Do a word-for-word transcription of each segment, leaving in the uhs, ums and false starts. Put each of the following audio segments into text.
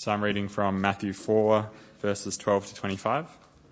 So I'm reading from Matthew four, verses twelve to twenty-five.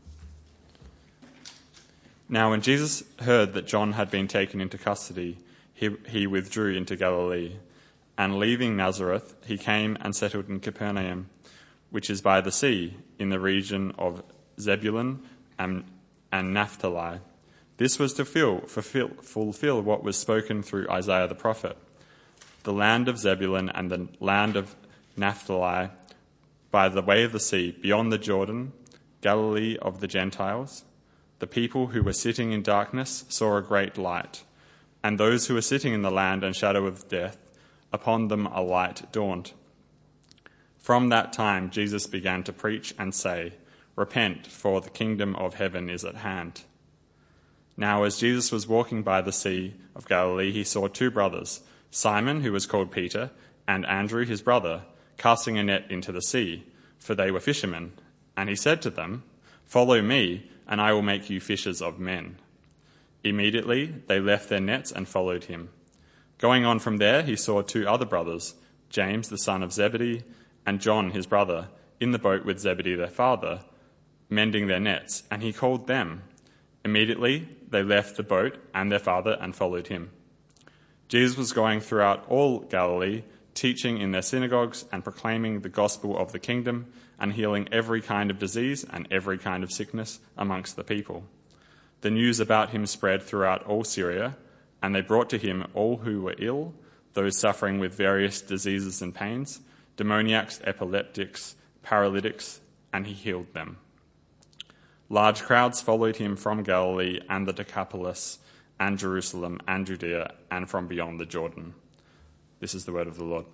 Now when Jesus heard that John had been taken into custody, he, he withdrew into Galilee. And leaving Nazareth, he came and settled in Capernaum, which is by the sea, in the region of Zebulun and, and Naphtali. This was to fill, fulfill, fulfill what was spoken through Isaiah the prophet. The land of Zebulun and the land of Naphtali, by the way of the sea, beyond the Jordan, Galilee of the Gentiles. The people who were sitting in darkness saw a great light, and those who were sitting in the land and shadow of death, upon them a light dawned. From that time Jesus began to preach and say, "Repent, for the kingdom of heaven is at hand." Now as Jesus was walking by the sea of Galilee, he saw two brothers, Simon, who was called Peter, and Andrew his brother, casting a net into the sea, for they were fishermen. And he said to them, "Follow me, and I will make you fishers of men." Immediately they left their nets and followed him. Going on from there, he saw two other brothers, James the son of Zebedee, and John his brother, in the boat with Zebedee their father, mending their nets, and he called them. Immediately they left the boat and their father and followed him. Jesus was going throughout all Galilee, teaching in their synagogues and proclaiming the gospel of the kingdom and healing every kind of disease and every kind of sickness amongst the people. The news about him spread throughout all Syria, and they brought to him all who were ill, those suffering with various diseases and pains, demoniacs, epileptics, paralytics, and he healed them. Large crowds followed him from Galilee and the Decapolis and Jerusalem and Judea and from beyond the Jordan. This is the word of the Lord.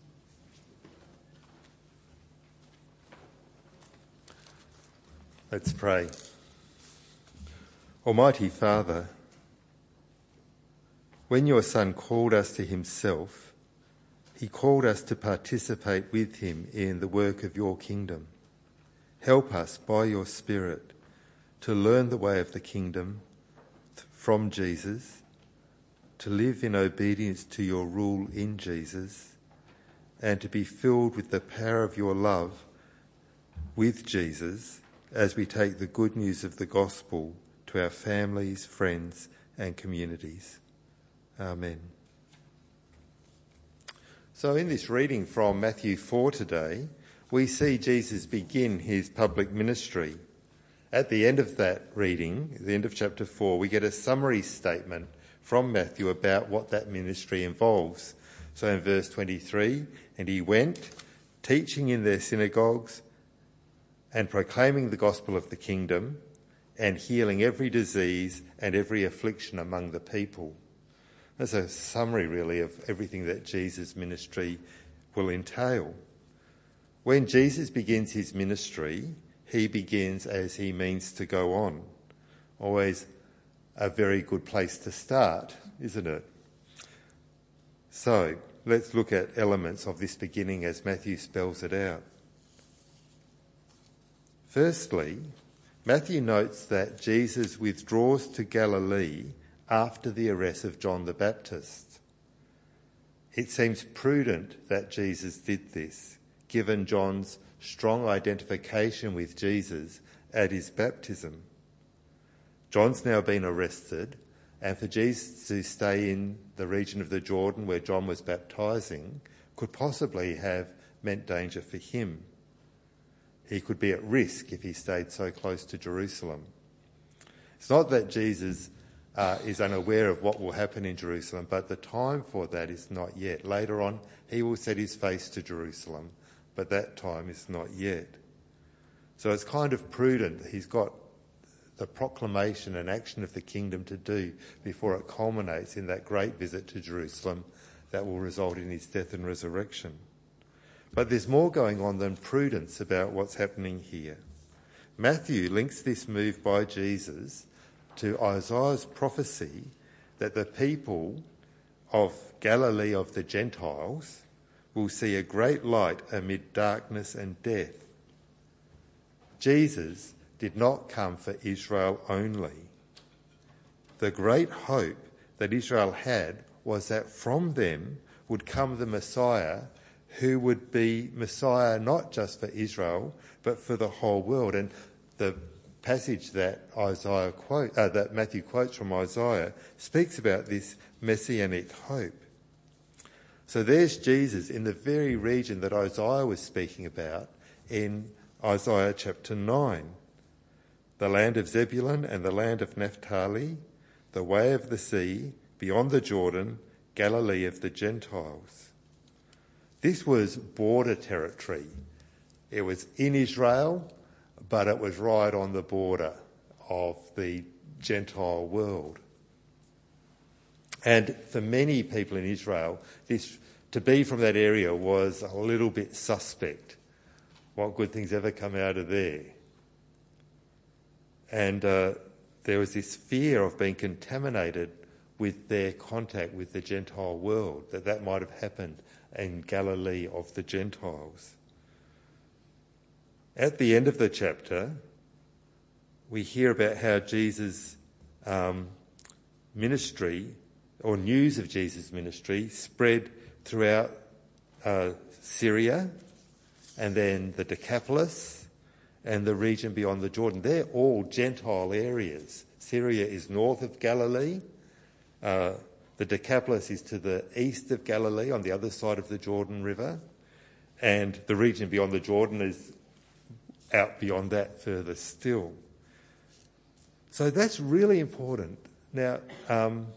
Let's pray. Almighty Father, when your Son called us to himself, he called us to participate with him in the work of your kingdom. Help us by your Spirit to learn the way of the kingdom from Jesus, to live in obedience to your rule in Jesus, and to be filled with the power of your love with Jesus as we take the good news of the gospel to our families, friends, and communities. Amen. So in this reading from Matthew four today, we see Jesus begin his public ministry. At the end of that reading, at the end of chapter four, we get a summary statement from Matthew about what that ministry involves. So in verse twenty-three, and he went, teaching in their synagogues and proclaiming the gospel of the kingdom and healing every disease and every affliction among the people. That's a summary, really, of everything that Jesus' ministry will entail. When Jesus begins his ministry, he begins as he means to go on. Always a very good place to start, isn't it? So let's look at elements of this beginning as Matthew spells it out. Firstly, Matthew notes that Jesus withdraws to Galilee after the arrest of John the Baptist. It seems prudent that Jesus did this, given John's strong identification with Jesus at his baptism. John's now been arrested, and for Jesus to stay in the region of the Jordan where John was baptising could possibly have meant danger for him. He could be at risk if he stayed so close to Jerusalem. It's not that Jesus uh, is unaware of what will happen in Jerusalem, but the time for that is not yet. Later on, he will set his face to Jerusalem, but that time is not yet. So it's kind of prudent that he's got the proclamation and action of the kingdom to do before it culminates in that great visit to Jerusalem that will result in his death and resurrection. But there's more going on than prudence about what's happening here. Matthew links this move by Jesus to Isaiah's prophecy that the people of Galilee of the Gentiles will see a great light amid darkness and death. Jesus did not come for Israel only. The great hope that Israel had was that from them would come the Messiah who would be Messiah not just for Israel, but for the whole world. And the passage that Isaiah quote, uh, that Matthew quotes from Isaiah speaks about this messianic hope. So there's Jesus in the very region that Isaiah was speaking about in Isaiah chapter nine. The land of Zebulun and the land of Naphtali, the way of the sea, beyond the Jordan, Galilee of the Gentiles. This was border territory. It was in Israel, but it was right on the border of the Gentile world. And for many people in Israel, this to be from that area was a little bit suspect. What good things ever come out of there? And uh, there was this fear of being contaminated with their contact with the Gentile world, that that might have happened in Galilee of the Gentiles. At the end of the chapter, we hear about how Jesus' um, ministry, or news of Jesus' ministry, spread throughout uh, Syria, and then the Decapolis, and the region beyond the Jordan. They're all Gentile areas. Syria is north of Galilee. Uh, the Decapolis is to the east of Galilee, on the other side of the Jordan River. And the region beyond the Jordan is out beyond that further still. So that's really important. Now, um,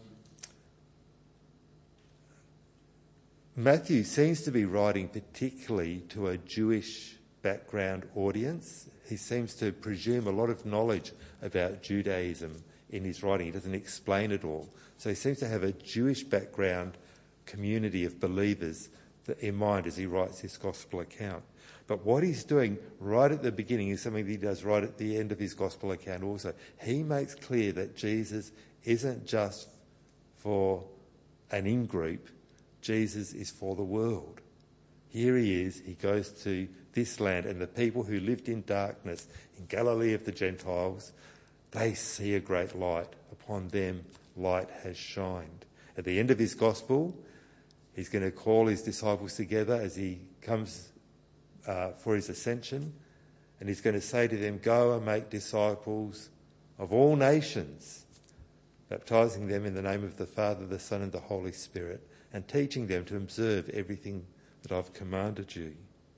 Matthew seems to be writing particularly to a Jewish background audience. He seems to presume a lot of knowledge about Judaism in his writing. He doesn't explain it all. So he seems to have a Jewish background community of believers in mind as he writes this gospel account. But what he's doing right at the beginning is something that he does right at the end of his gospel account also. He makes clear that Jesus isn't just for an in-group. Jesus is for the world. Here he is, he goes to this land, and the people who lived in darkness in Galilee of the Gentiles, they see a great light. Upon them light has shined. At the end of his gospel, he's going to call his disciples together as he comes uh, for his ascension, and he's going to say to them, "Go and make disciples of all nations, baptising them in the name of the Father, the Son and the Holy Spirit, and teaching them to observe everything that I've commanded you."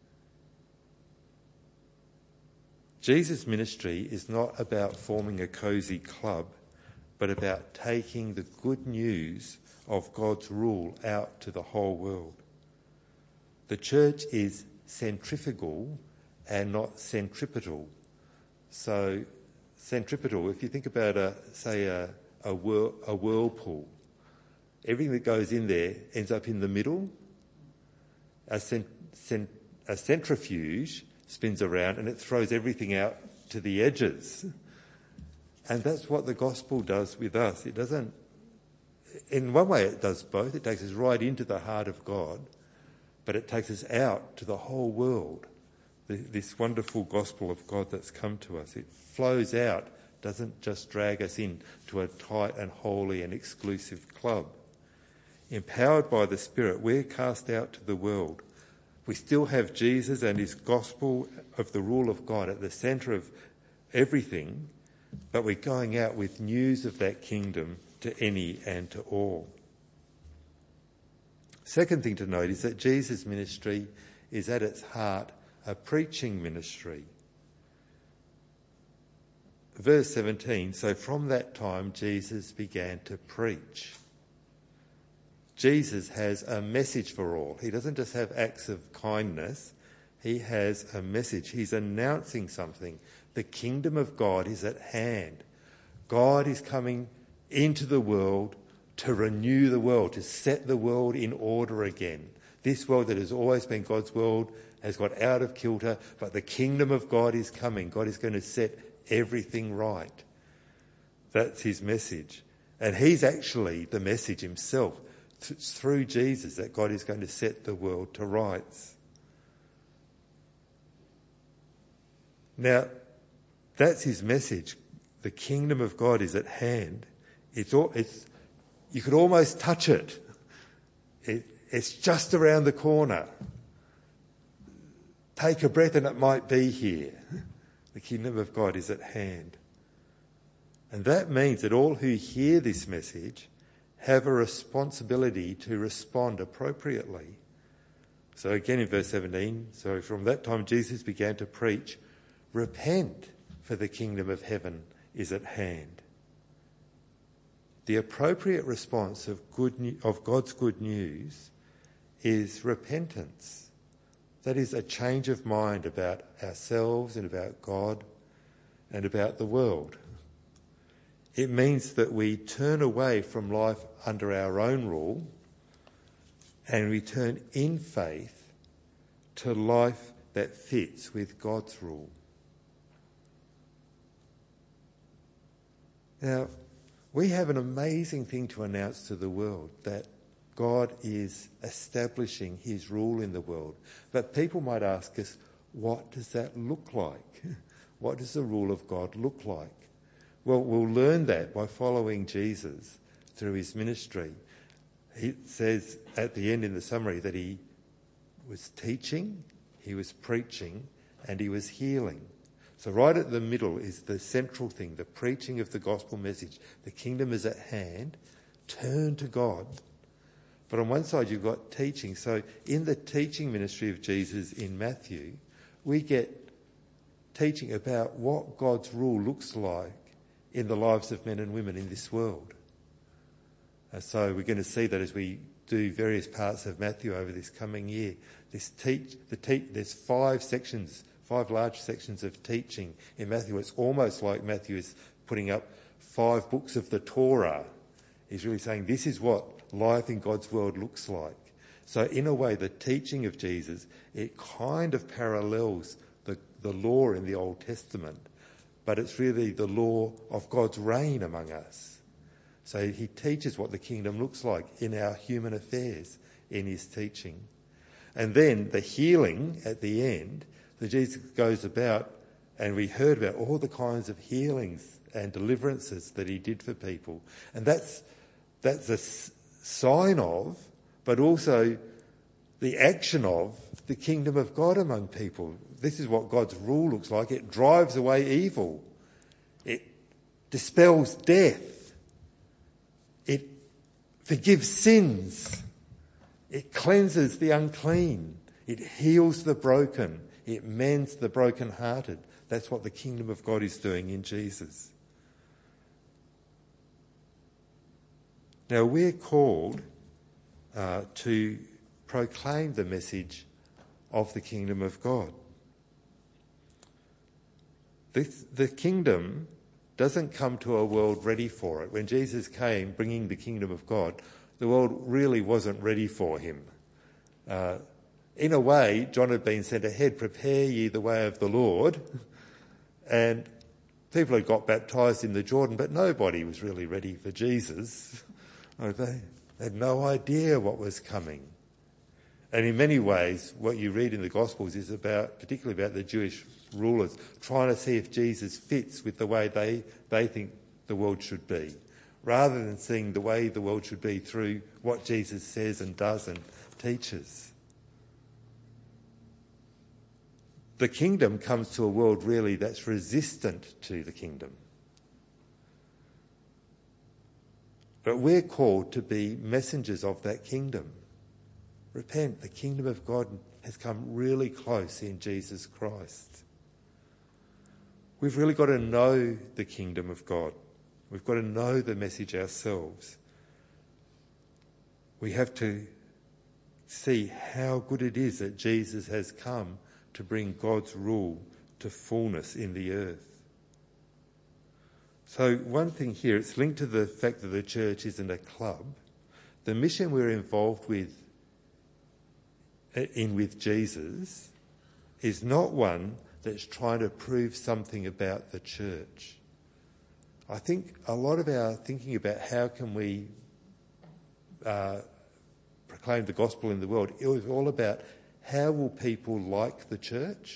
Jesus' ministry is not about forming a cosy club, but about taking the good news of God's rule out to the whole world. The church is centrifugal and not centripetal. So centripetal, if you think about, a, say, a, a, whirl, a whirlpool, everything that goes in there ends up in the middle. A, cent, cent, a centrifuge spins around and it throws everything out to the edges. And that's what the gospel does with us. It doesn't, in one way it does both. It takes us right into the heart of God, but it takes us out to the whole world. The, this wonderful gospel of God that's come to us. It flows out, doesn't just drag us in to a tight and holy and exclusive club. Empowered by the Spirit, we're cast out to the world. We still have Jesus and his gospel of the rule of God at the centre of everything, but we're going out with news of that kingdom to any and to all. Second thing to note is that Jesus' ministry is at its heart a preaching ministry. Verse seventeen, so from that time Jesus began to preach. Jesus has a message for all. He doesn't just have acts of kindness. He has a message. He's announcing something. The kingdom of God is at hand. God is coming into the world to renew the world, to set the world in order again. This world that has always been God's world has got out of kilter, but the kingdom of God is coming. God is going to set everything right. That's his message. And he's actually the message himself. It's through Jesus that God is going to set the world to rights. Now, that's his message. The kingdom of God is at hand. It's, all, it's you could almost touch it. it. It's just around the corner. take a breath and it might be here. The kingdom of God is at hand. And that means that all who hear this message have a responsibility to respond appropriately. So again in verse seventeen, so from that time Jesus began to preach, repent, for the kingdom of heaven is at hand. The appropriate response of good of God's good news is repentance. That is a change of mind about ourselves and about God and about the world. It means that we turn away from life under our own rule and we turn in faith to life that fits with God's rule. Now, we have an amazing thing to announce to the world, that God is establishing his rule in the world. But people might ask us, what does that look like? What does the rule of God look like? Well, we'll learn that by following Jesus through his ministry. It says at the end in the summary that he was teaching, he was preaching, and he was healing. So right at the middle is the central thing, the preaching of the gospel message. The kingdom is at hand. Turn to God. But on one side you've got teaching. So in the teaching ministry of Jesus in Matthew, we get teaching about what God's rule looks like in the lives of men and women in this world. Uh, so we're going to see that as we do various parts of Matthew over this coming year. This teach, the te- there's five sections, five large sections of teaching in Matthew. It's almost like Matthew is putting up five books of the Torah. He's really saying this is what life in God's world looks like. So in a way, the teaching of Jesus, it kind of parallels the, the law in the Old Testament, but it's really the law of God's reign among us. So he teaches what the kingdom looks like in our human affairs in his teaching. And then the healing at the end, that Jesus goes about, and we heard about all the kinds of healings and deliverances that he did for people. And that's that's a s- sign of, but also the action of, the kingdom of God among people. This is what God's rule looks like. It drives away evil. It dispels death. It forgives sins. It cleanses the unclean. It heals the broken. It mends the brokenhearted. That's what the kingdom of God is doing in Jesus. Now we're called uh, to proclaim the message of the kingdom of God. This, the kingdom doesn't come to a world ready for it. When Jesus came bringing the kingdom of God, the world really wasn't ready for him. Uh, in a way, John had been sent ahead, prepare ye the way of the Lord. And people had got baptised in the Jordan, but nobody was really ready for Jesus. They had no idea what was coming. And in many ways, what you read in the Gospels is about, particularly about the Jewish rulers, trying to see if Jesus fits with the way they, they think the world should be, rather than seeing the way the world should be through what Jesus says and does and teaches. The kingdom comes to a world really that's resistant to the kingdom. But we're called to be messengers of that kingdom. Repent, the kingdom of God has come really close in Jesus Christ. We've really got to know the kingdom of God. We've got to know the message ourselves. We have to see how good it is that Jesus has come to bring God's rule to fullness in the earth. So one thing here, it's linked to the fact that the church isn't a club. The mission we're involved with in with Jesus is not one that's trying to prove something about the church. I think a lot of our thinking about how can we uh, proclaim the gospel in the world, it was all about how will people like the church?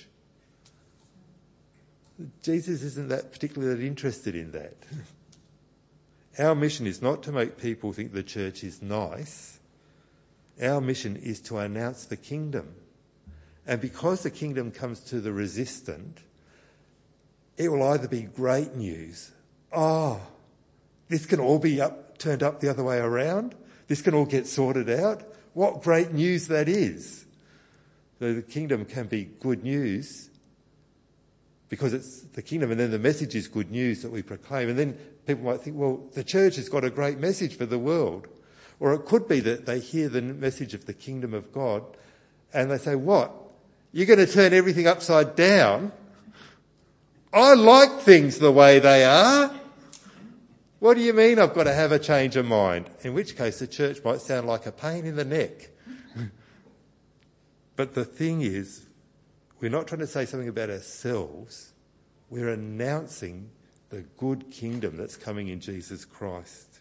Jesus isn't that particularly interested in that. Our mission is not to make people think the church is nice. Our mission is to announce the kingdom. And because the kingdom comes to the resistant, it will either be great news. Oh, this can all be up, turned up the other way around. This can all get sorted out. What great news that is. So the kingdom can be good news because it's the kingdom, and then the message is good news that we proclaim. And then people might think, well, the church has got a great message for the world. Or it could be that they hear the message of the kingdom of God and they say, what? You're going to turn everything upside down? I like things the way they are. What do you mean I've got to have a change of mind? In which case the church might sound like a pain in the neck. But the thing is, we're not trying to say something about ourselves. We're announcing the good kingdom that's coming in Jesus Christ.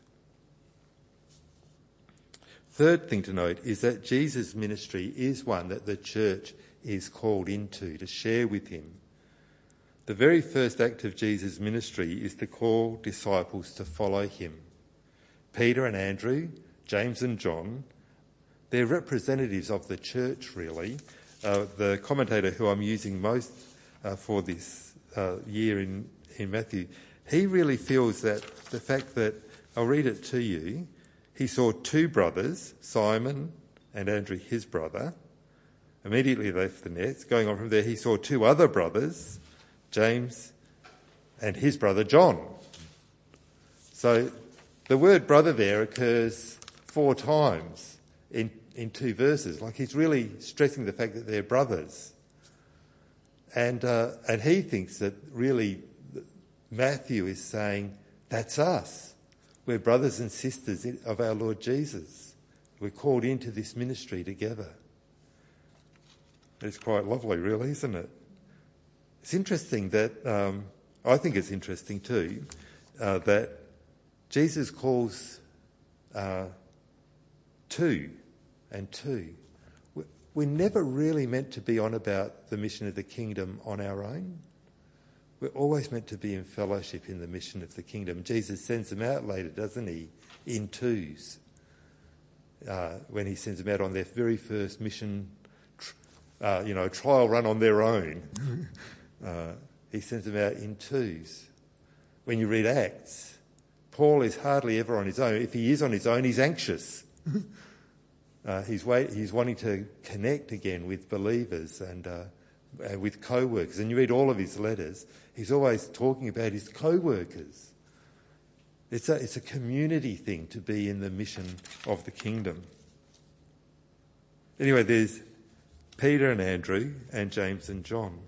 Third thing to note is that Jesus' ministry is one that the church is called into to share with him. The very first act of Jesus' ministry is to call disciples to follow him. Peter and Andrew, James and John, they're representatives of the church, really. Uh, the commentator who I'm using most uh, for this uh, year in, in Matthew, he really feels that the fact that, I'll read it to you, he saw two brothers, Simon and Andrew, his brother, immediately left the nets. Going on from there, he saw two other brothers, James and his brother John. So the word brother there occurs four times in, in two verses. Like he's really stressing the fact that they're brothers. And, uh, and he thinks that really Matthew is saying, that's us. We're brothers and sisters of our Lord Jesus. We're called into this ministry together. It's quite lovely, really, isn't it? It's interesting that, um, I think it's interesting too, uh, that Jesus calls uh, two and two. We're never really meant to be on about the mission of the kingdom on our own. We're always meant to be in fellowship in the mission of the kingdom. Jesus sends them out later, doesn't he, in twos, uh, when he sends them out on their very first mission, uh, you know, trial run on their own. Uh, he sends them out in twos. When you read Acts, Paul is hardly ever on his own. If he is on his own, he's anxious. uh, he's, wait, he's wanting to connect again with believers and uh, uh, with co-workers. And you read all of his letters, he's always talking about his co-workers. It's a, it's a community thing to be in the mission of the kingdom. Anyway, there's Peter and Andrew and James and John.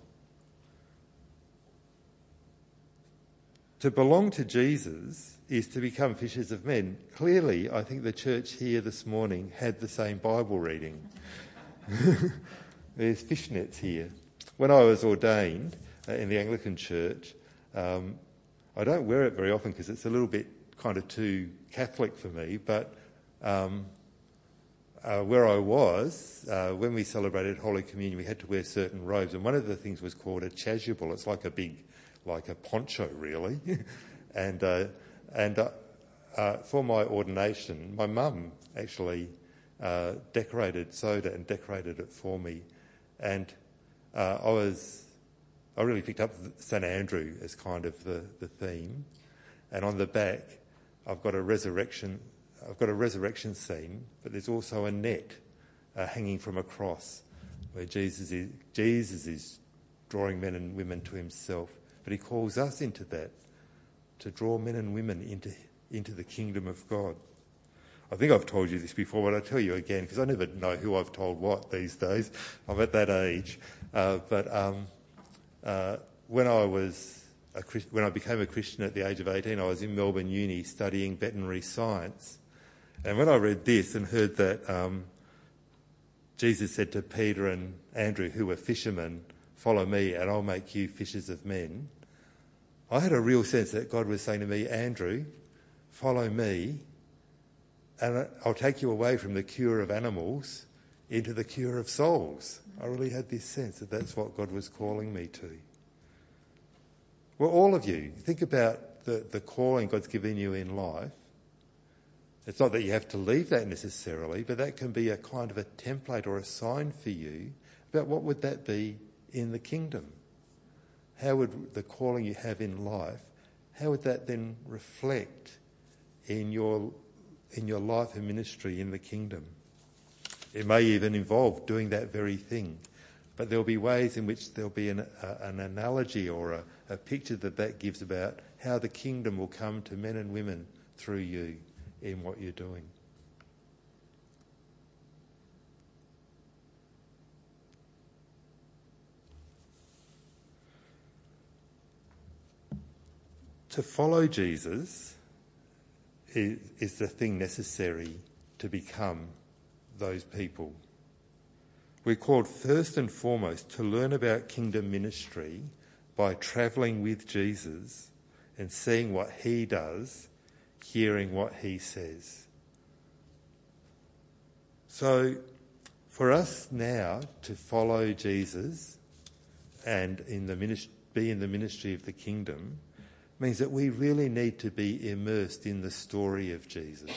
To belong to Jesus is to become fishers of men. Clearly, I think the church here this morning had the same Bible reading. There's fishnets here. When I was ordained uh, in the Anglican Church, um, I don't wear it very often because it's a little bit kind of too Catholic for me, but um, uh, where I was, uh, when we celebrated Holy Communion, we had to wear certain robes, and one of the things was called a chasuble. It's like a big like a poncho, really. and uh, and uh, uh, for my ordination, my mum actually uh, decorated, sewed it and decorated it for me. And uh, I was, I really picked up Saint Andrew as kind of the, the theme. And on the back, I've got a resurrection, I've got a resurrection scene, but there's also a net uh, hanging from a cross where Jesus is, Jesus is drawing men and women to himself. But he calls us into that, to draw men and women into, into the kingdom of God. I think I've told you this before, but I'll tell you again, because I never know who I've told what these days. I'm at that age. Uh, but um, uh, when I was a, when I became a Christian at the age of eighteen, I was in Melbourne Uni studying veterinary science. And when I read this and heard that um, Jesus said to Peter and Andrew, who were fishermen, "Follow me and I'll make you fishers of men," I had a real sense that God was saying to me, "Andrew, follow me and I'll take you away from the cure of animals into the cure of souls." I really had this sense that that's what God was calling me to. Well, all of you, think about the, the calling God's given you in life. It's not that you have to leave that necessarily, but that can be a kind of a template or a sign for you about what would that be in the kingdom. How would the calling you have in life, how would that then reflect in your in your life and ministry in the kingdom? It may even involve doing that very thing, but there'll be ways in which there'll be an, a, an analogy or a, a picture that that gives about how the kingdom will come to men and women through you in what you're doing. To follow Jesus is, is the thing necessary to become those people. We're called first and foremost to learn about kingdom ministry by travelling with Jesus and seeing what he does, hearing what he says. So for us now to follow Jesus and in the ministry, be in the ministry of the kingdom means that we really need to be immersed in the story of Jesus.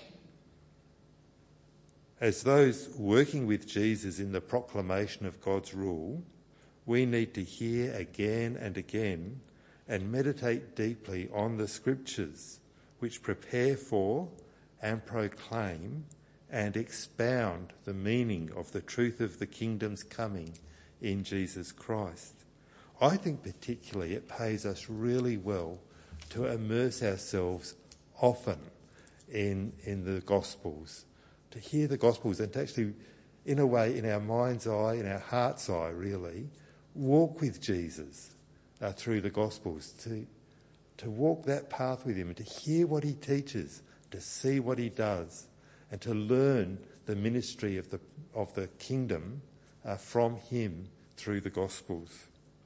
As those working with Jesus in the proclamation of God's rule, we need to hear again and again and meditate deeply on the scriptures which prepare for and proclaim and expound the meaning of the truth of the kingdom's coming in Jesus Christ. I think particularly it pays us really well to immerse ourselves often in, in the Gospels, to hear the Gospels and to actually, in a way, in our mind's eye, in our heart's eye really, walk with Jesus uh, through the Gospels, to, to walk that path with him and to hear what he teaches, to see what he does, and to learn the ministry of the, of the kingdom uh, from him through the Gospels.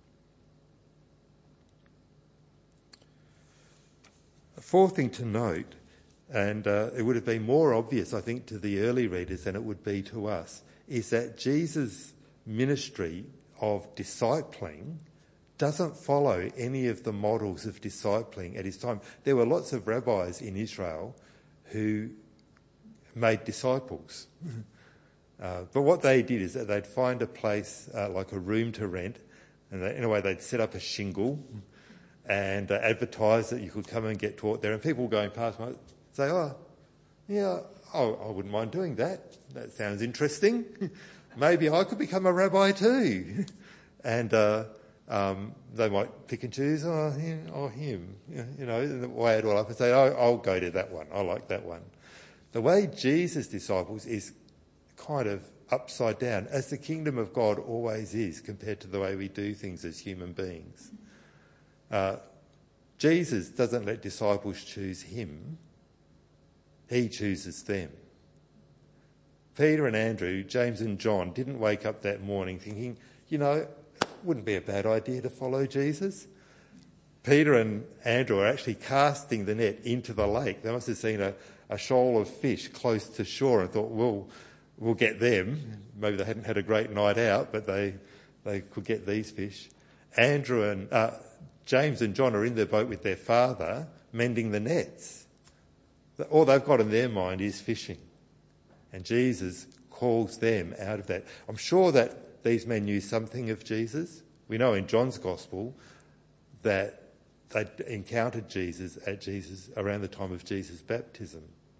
A fourth thing to note, and uh, it would have been more obvious, I think, to the early readers than it would be to us, is that Jesus' ministry of discipling doesn't follow any of the models of discipling at his time. There were lots of rabbis in Israel who made disciples. uh, but what they did is that they'd find a place, uh, like a room to rent, and they, in a way they'd set up a shingle and uh, advertise that you could come and get taught there. And people going past might say, oh, yeah, oh, I wouldn't mind doing that. That sounds interesting. Maybe I could become a rabbi too. and uh, um, they might pick and choose, oh, him, oh, him, you know, and weigh it all up and say, oh, I'll go to that one. I like that one. The way Jesus disciples is kind of upside down, as the kingdom of God always is compared to the way we do things as human beings. Uh, Jesus doesn't let disciples choose him. He chooses them. Peter and Andrew, James and John didn't wake up that morning thinking, you know, it wouldn't be a bad idea to follow Jesus. Peter and Andrew are actually casting the net into the lake. They must have seen a, a shoal of fish close to shore and thought, well, we'll get them. Maybe they hadn't had a great night out, but they, they could get these fish. Andrew and uh, James and John are in their boat with their father, mending the nets. All they've got in their mind is fishing. And Jesus calls them out of that. I'm sure that these men knew something of Jesus. We know in John's Gospel that they encountered Jesus at Jesus around the time of Jesus' baptism.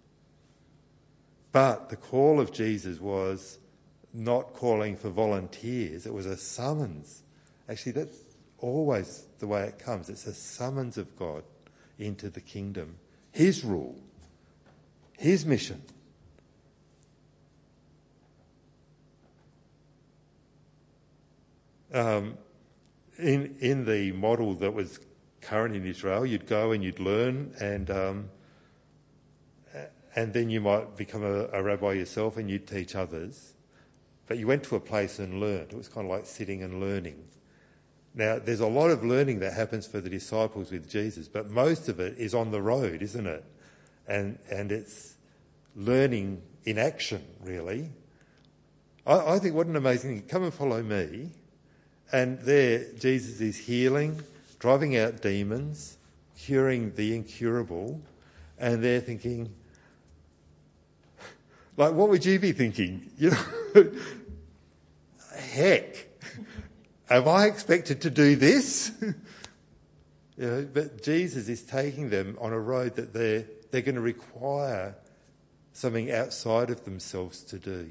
But the call of Jesus was not calling for volunteers. It was a summons. Actually, that's always the way it comes. It's a summons of God into the kingdom. His rule. His mission. Um, in in the model that was current in Israel, you'd go and you'd learn, and um, and then you might become a, a rabbi yourself and you'd teach others. But you went to a place and learned. It was kind of like sitting and learning. Now, there's a lot of learning that happens for the disciples with Jesus, but most of it is on the road, isn't it? And and it's learning in action, really. I, I think what an amazing thing. Come and follow me. And there, Jesus is healing, driving out demons, curing the incurable, and they're thinking, like, what would you be thinking? You know, heck? Am I expected to do this? You know, but Jesus is taking them on a road that they're, they're going to require something outside of themselves to do.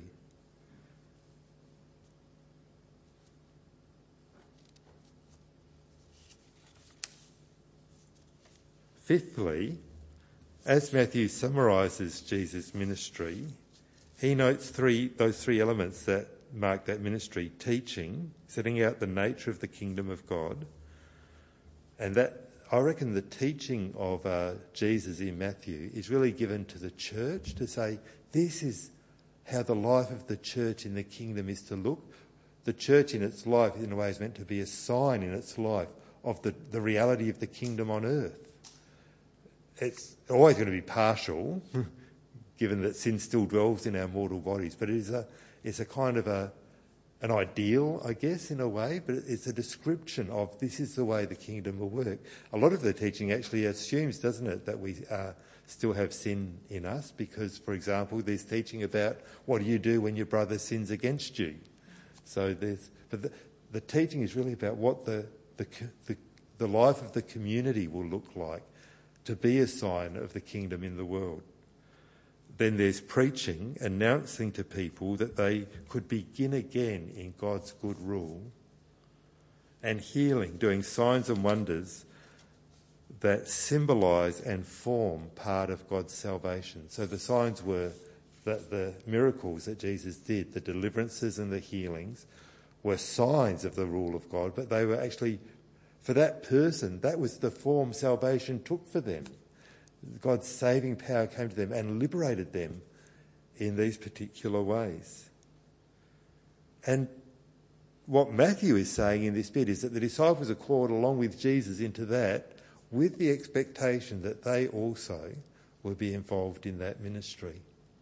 Fifthly, as Matthew summarises Jesus' ministry, he notes three those three elements that mark that ministry: teaching, setting out the nature of the kingdom of God, and that, I reckon, the teaching of uh, Jesus in Matthew is really given to the church to say, this is how the life of the church in the kingdom is to look. The church in its life, in a way, is meant to be a sign in its life of the, the reality of the kingdom on earth. It's always going to be partial, given that sin still dwells in our mortal bodies, but it is a, it's a kind of a, an ideal, I guess, in a way, but it's a description of this is the way the kingdom will work. A lot of the teaching actually assumes, doesn't it, that we uh, still have sin in us, because, for example, there's teaching about what do you do when your brother sins against you. So there's, but the, the teaching is really about what the, the the the life of the community will look like, to be a sign of the kingdom in the world. Then there's preaching, announcing to people that they could begin again in God's good rule. And healing, doing signs and wonders that symbolise and form part of God's salvation. So the signs were that the miracles that Jesus did, the deliverances and the healings, were signs of the rule of God, but they were actually, for that person, that was the form salvation took for them. God's saving power came to them and liberated them in these particular ways. And what Matthew is saying in this bit is that the disciples are called along with Jesus into that, with the expectation that they also will be involved in that ministry.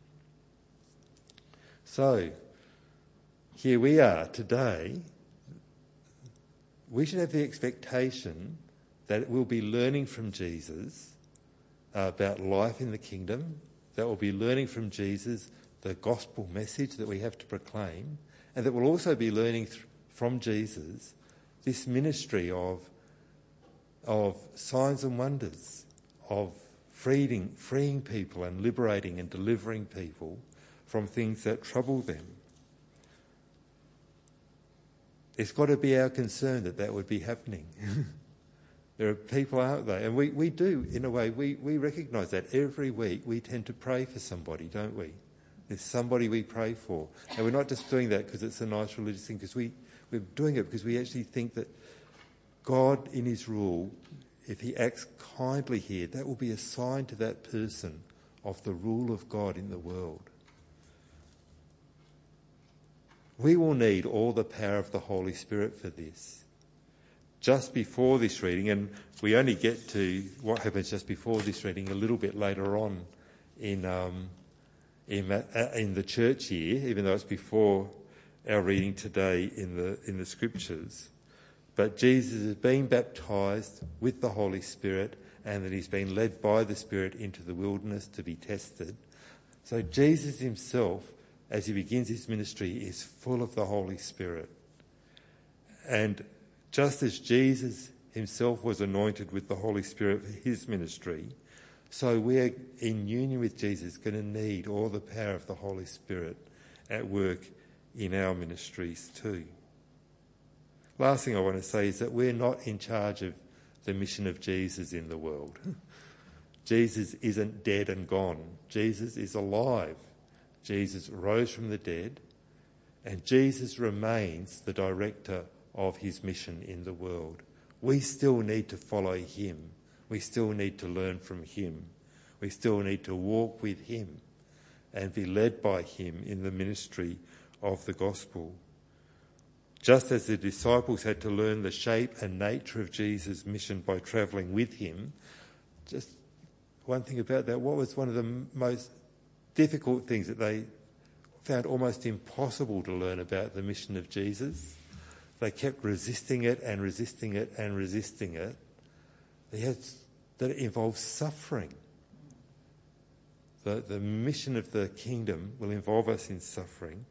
So, here we are today. We should have the expectation that we'll be learning from Jesus uh, about life in the kingdom, that we'll be learning from Jesus the gospel message that we have to proclaim, and that we'll also be learning th- from Jesus this ministry of, of signs and wonders, of freeing, freeing people and liberating and delivering people from things that trouble them. It's got to be our concern that that would be happening. There are people out there, and we, we do, in a way, we, we recognise that every week we tend to pray for somebody, don't we? There's somebody we pray for. And we're not just doing that because it's a nice religious thing, because we, we're doing it because we actually think that God in his rule, if he acts kindly here, that will be a sign to that person of the rule of God in the world. We will need all the power of the Holy Spirit for this. Just before this reading, and we only get to what happens just before this reading a little bit later on in um, in, uh, in the church year, even though it's before our reading today in the in the scriptures. But Jesus is being baptised with the Holy Spirit, and that he's been led by the Spirit into the wilderness to be tested. So Jesus himself, as he begins his ministry, is full of the Holy Spirit. And just as Jesus himself was anointed with the Holy Spirit for his ministry, so we're in union with Jesus going to need all the power of the Holy Spirit at work in our ministries too. Last thing I want to say is that we're not in charge of the mission of Jesus in the world. Jesus isn't dead and gone. Jesus is alive. Jesus rose from the dead, and Jesus remains the director of his mission in the world. We still need to follow him. We still need to learn from him. We still need to walk with him and be led by him in the ministry of the gospel. Just as the disciples had to learn the shape and nature of Jesus' mission by travelling with him, just one thing about that, what was one of the most difficult things that they found almost impossible to learn about the mission of Jesus? They kept resisting it and resisting it and resisting it. They had, that it involves suffering. The, the mission of the kingdom will involve us in suffering.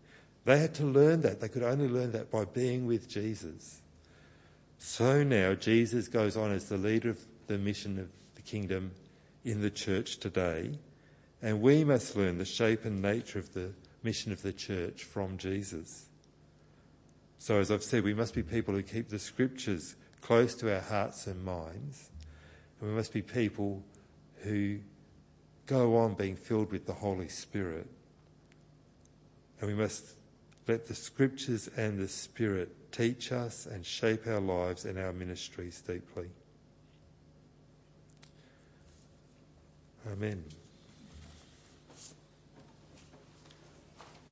They had to learn that. They could only learn that by being with Jesus. So now Jesus goes on as the leader of the mission of the kingdom in the church today, and we must learn the shape and nature of the mission of the church from Jesus. So as I've said, we must be people who keep the scriptures close to our hearts and minds, and we must be people who go on being filled with the Holy Spirit. And we must let the scriptures and the Spirit teach us and shape our lives and our ministries deeply. Amen.